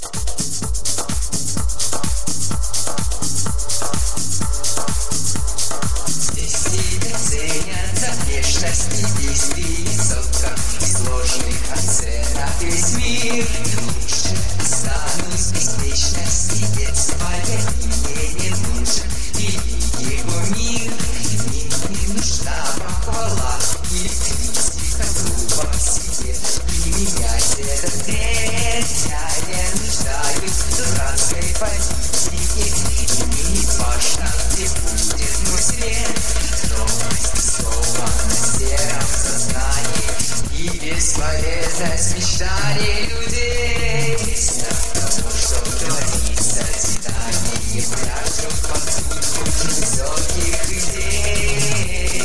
Здесь тебя ценят за внешность и действий высоком, и сложных оценок весь мир. Лучше останусь без вечности детства, я мне не нужен великий мир. Мне не нужна похвала или критика грубо в себе, и менять этот бред. Я не нуждаюсь в дурацкой политике, и мне не важно, где будет мой свет. Ровность слова на сером сознании и бесполезность мечтаний людей. Того, что говорится Титанике, прячут под кучу высоких идей.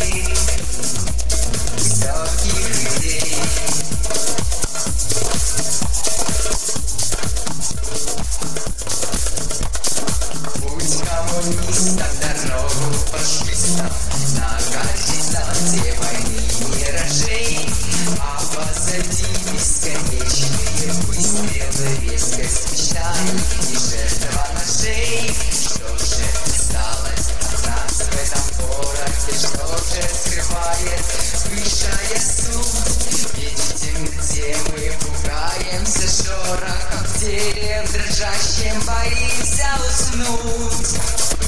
Высоких идей. Путь коммунистам, дорогу фашистам, на горизонте войны миражей, а позади бесконечные выстрелы, резкость мечтаний и жертва ножей. Что же осталось от нас в этом городе, что же скрывает высшая суть? Ведь в темноте мы пугаемся шорохом, в деревьев дрожащим боимся уснуть.